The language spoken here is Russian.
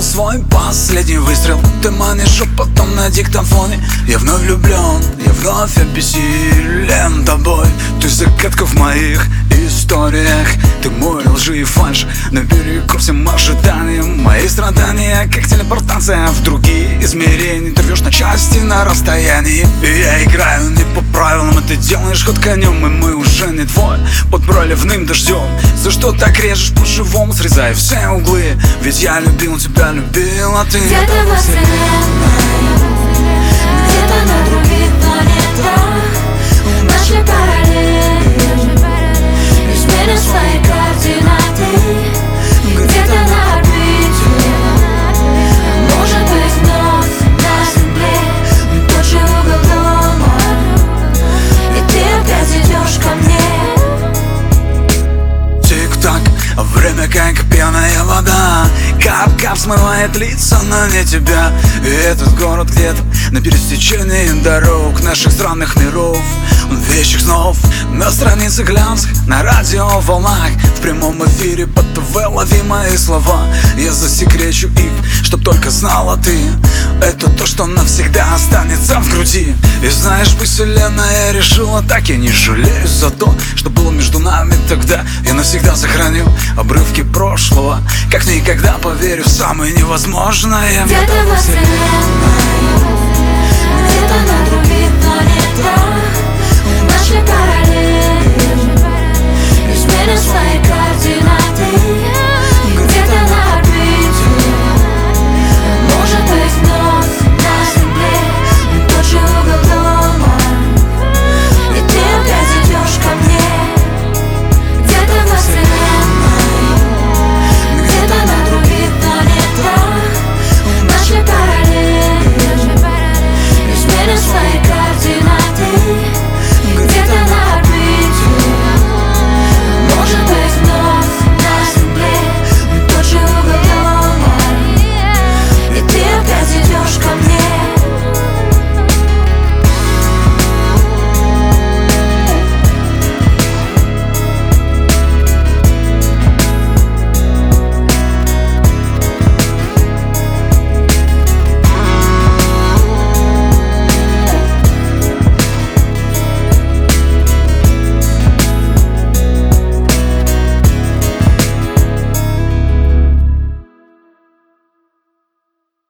свой последний выстрел. Ты манишь шепотом на диктофоне. Я вновь влюблен, я вновь обессилен тобой. Ты загадка в моих историях. Ты мой лжи и фальшь наперекор всем ожиданиям. Мои страдания, как телепортация в другие измерения. Ты рвешь на части на расстоянии. И я играю не по правилам, и ты делаешь ход конем. И мы уже не двое под проливным дождем. За что так режешь по-живому, срезая все углы? Ведь я любил тебя, любила ты. Где-то во вселенной, где-то на других планетах наши параллели изменят свои координаты. Где-то на орбите, может быть вновь на Земле тот же угол дома, и ты опять идешь ко мне. Тик-так, время как пьяная вода. Кап-кап смывает лица, но не тебя. И этот город где-то на пересечении дорог наших странных миров, вещих снов. На странице глянцах, на радиоволнах, в прямом эфире по ТВ лови мои слова. Я засекречу их, чтоб только знала ты. Это то, что навсегда останется в груди. И знаешь, вселенная решила так. Я не жалею за то, что было между нами тогда. Я навсегда сохраню обрывки прошлого. Как никогда поверю в самое невозможное. Где-то во вселенной, где-то на других планетах наши параллели изменят свои координаты.